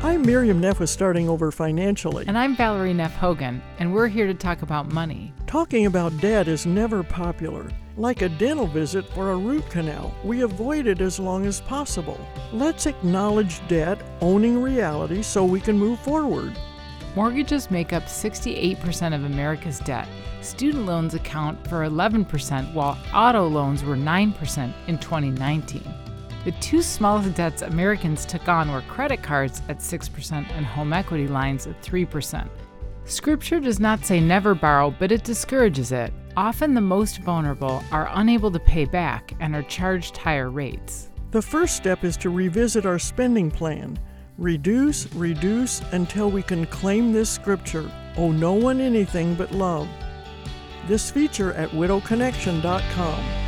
I'm Miriam Neff with Starting Over Financially. And I'm Valerie Neff Hogan, and we're here to talk about money. Talking about debt is never popular. Like a dental visit or a root canal, we avoid it as long as possible. Let's acknowledge debt, owning reality so we can move forward. Mortgages make up 68% of America's debt. Student loans account for 11%, while auto loans were 9% in 2019. The two smallest debts Americans took on were credit cards at 6% and home equity lines at 3%. Scripture does not say never borrow, but it discourages it. Often the most vulnerable are unable to pay back and are charged higher rates. The first step is to revisit our spending plan. Reduce until we can claim this scripture, owe no one anything but love. This feature at widowconnection.com.